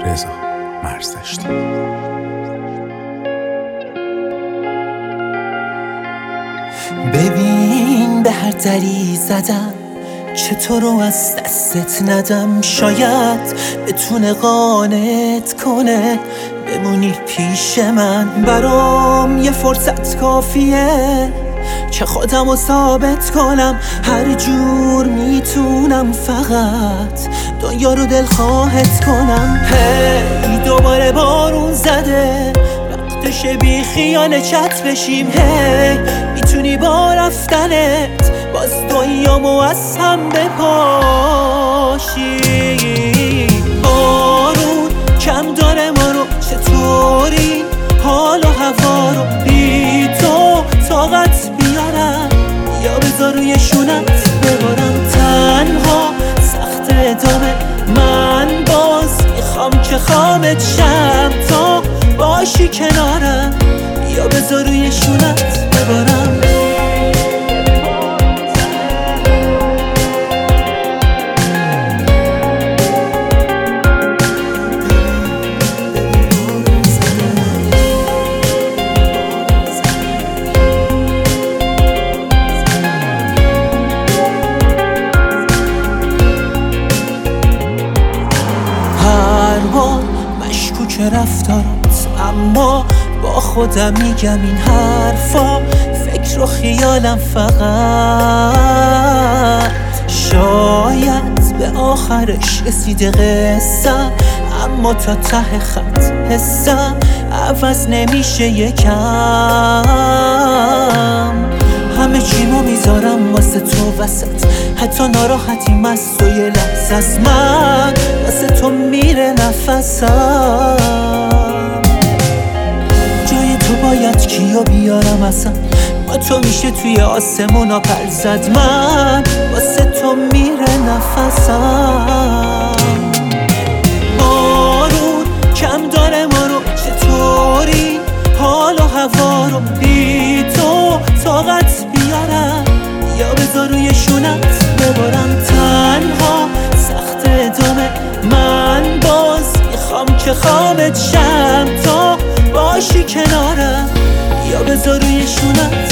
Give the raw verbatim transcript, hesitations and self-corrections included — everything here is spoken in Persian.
رضا مرزداشتی. ببین به هر دری زدم چطور رو از دستت ندم، شاید بتونه قانعت کنه بمونی پیش من. برام یه فرصت کافیه که خودم رو ثابت کنم، هر جور میتونم فقط دنیا رو دلخواهت کنم. هی دوباره بارون زده، وقتشه بی خیانت بشیم. هی میتونی با رفتنت باز دنیامو از هم بپاشی. بارون کم داره ما رو، چطوری حال و هوا رو بی تو طاقت بیارم یا بذار روی شونت ببارم. تنها سخت ادامه، من باز میخوام که خوابت شم تا باشی کنارم یا بذار روی شونت ببارم. مشکوک رفتارات، اما با خودم میگم این حرفا فکر و خیالم فقط. شاید به آخرش رسیده قصم، اما تا ته خط حسم عوض نمیشه یکم. همه چیمو میذارم واسه تو وسط، حتی ناراحتیم از تو یه لحظه از من واسه تو میره نفسم. جای تو باید کیو بیارم اصلا، با تو میشه توی آسمونا پر زد. من واسه تو میره نفسم. بارون کم داره ما رو، چطوری حال و هوا رو بی تو طاقت بیارم یا بذار روی شونت ببارم. تنها سخت ادامه، من باز میخوام که خوابت شم تا باشی کنارم یا بذار روی شونت